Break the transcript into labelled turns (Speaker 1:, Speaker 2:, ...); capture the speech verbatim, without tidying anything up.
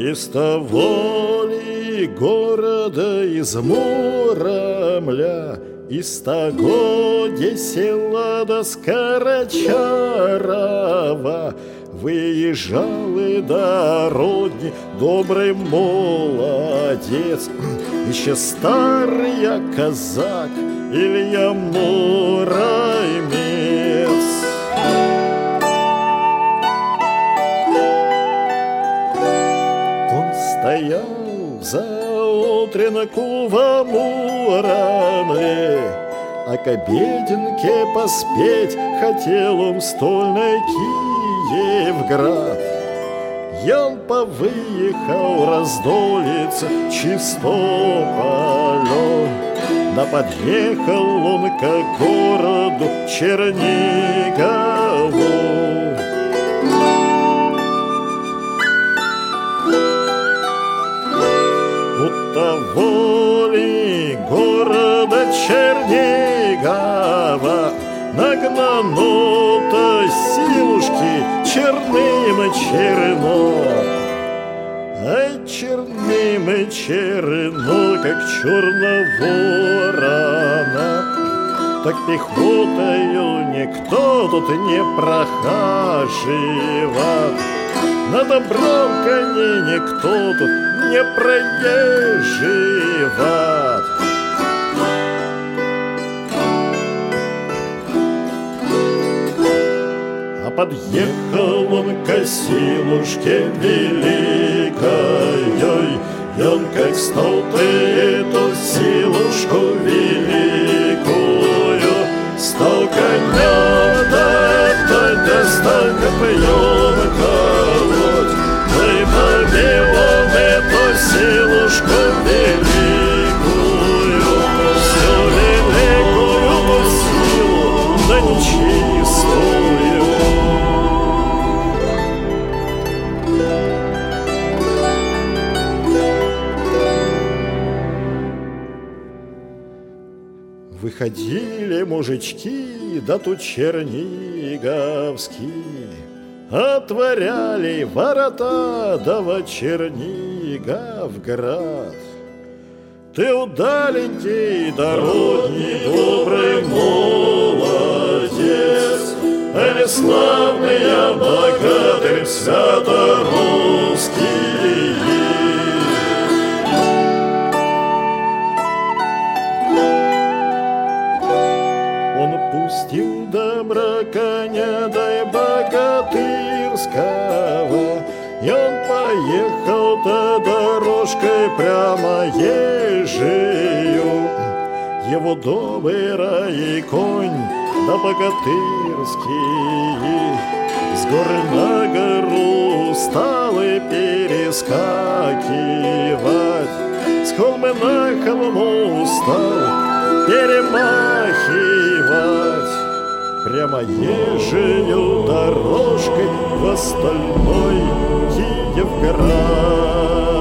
Speaker 1: Из того ли города из Муромля, из того, где села до Скорочарова, выезжал и до родни добрый молодец, еще старый казак Илья Муромец. Он стоял за утренку во Муромле, а к обеденке поспеть хотел он в стольный Киевград. Он повыехал раздолиться Чистополем, да подъехал он к городу Чернигову. У того ли города Чернигова нагнано-то силушки черным черно, ай, черным черно, как черного ворона. Так пехотою никто тут не прохаживает, на добром коне никто тут не проезживает. Подъехал он к силушке великой, и он как стал ты эту силушку великую, стал коня дать, да стал копьем колоть, да и побил он эту силушку великую, всю великую силу, да нечистую. Выходили мужички, да тут черниговские, отворяли ворота, да во Черниговград. Ты удаленький, дородний, добрый молодец, али славный я богатырь святорусский. Пустил добра коня, дай богатырского, и он поехал-то дорожкой прямо ежею. Его добрый конь, да богатырский, с горы на гору стал и перескакивать, с холма на холму стал перемахивать, прямо ежею дорожкой в остальной Киевград.